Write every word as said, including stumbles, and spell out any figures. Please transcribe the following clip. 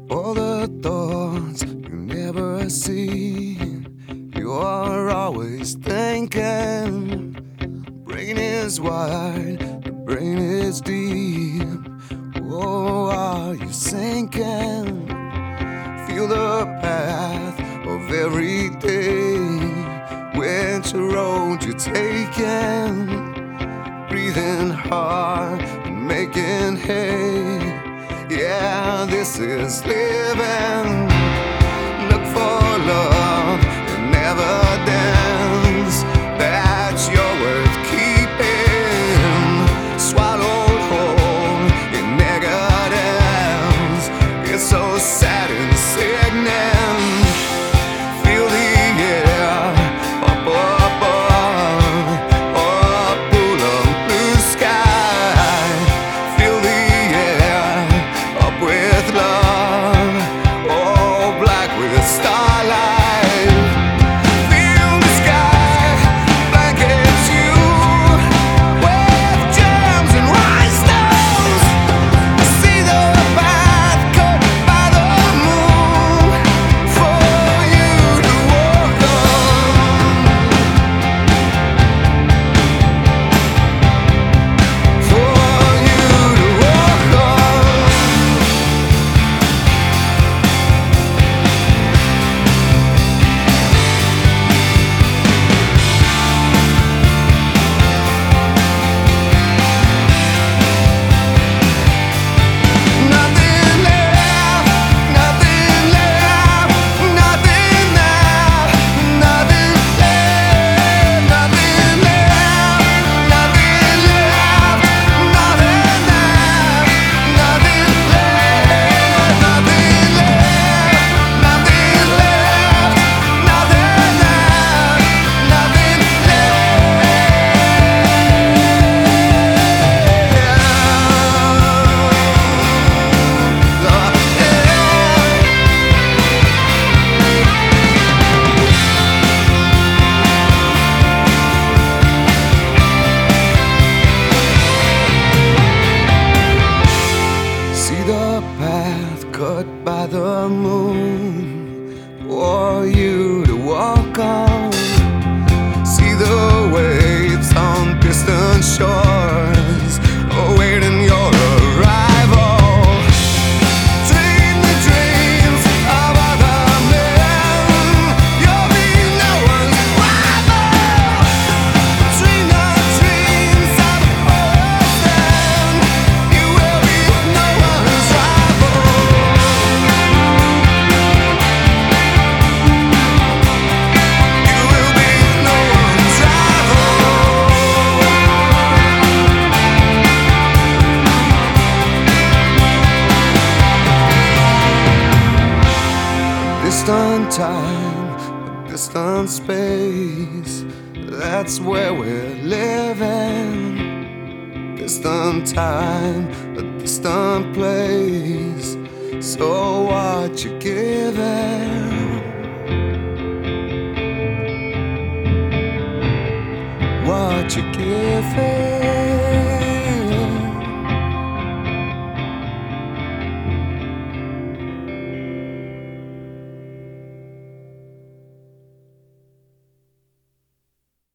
All the thoughts you never see, you are always thinking. Brain is wide, the brain is deep. Oh, are you sinking? Feel the path of every day, which road you're taking. Breathing hard and making hay. Yeah, this is living. Look for love and evidence that you're worth keeping. Swallowed whole in negatives. It's so sad and sickening. Feel the air up above, or pool of blue sky. Feel the air up with love, oh, black with starlight. Feel the sky blankets you with gems and rhinestones. See the path cut by the moon for you to walk on. For you to walk on. Nothing left, nothing left, nothing left, nothing left, nothing left, nothing left, nothing left, nothing left, nothing left, nothing left, nothing See the path cut by the moon for you to walk on. See the waves on distant shores awaiting your arrival. Dream the dreams of other men. You'll be no one's rival. Dream the dreams of ocean. You will be no one's rival. You will be no one's rival. Distant time, a distant space. That's where we're living. Distant time, a distant place. So what you giving? What you giving?